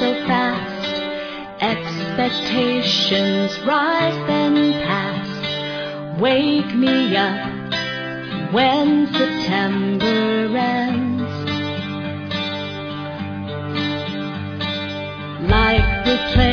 so fast. Expectations rise then pass. Wake me up when September ends. Like the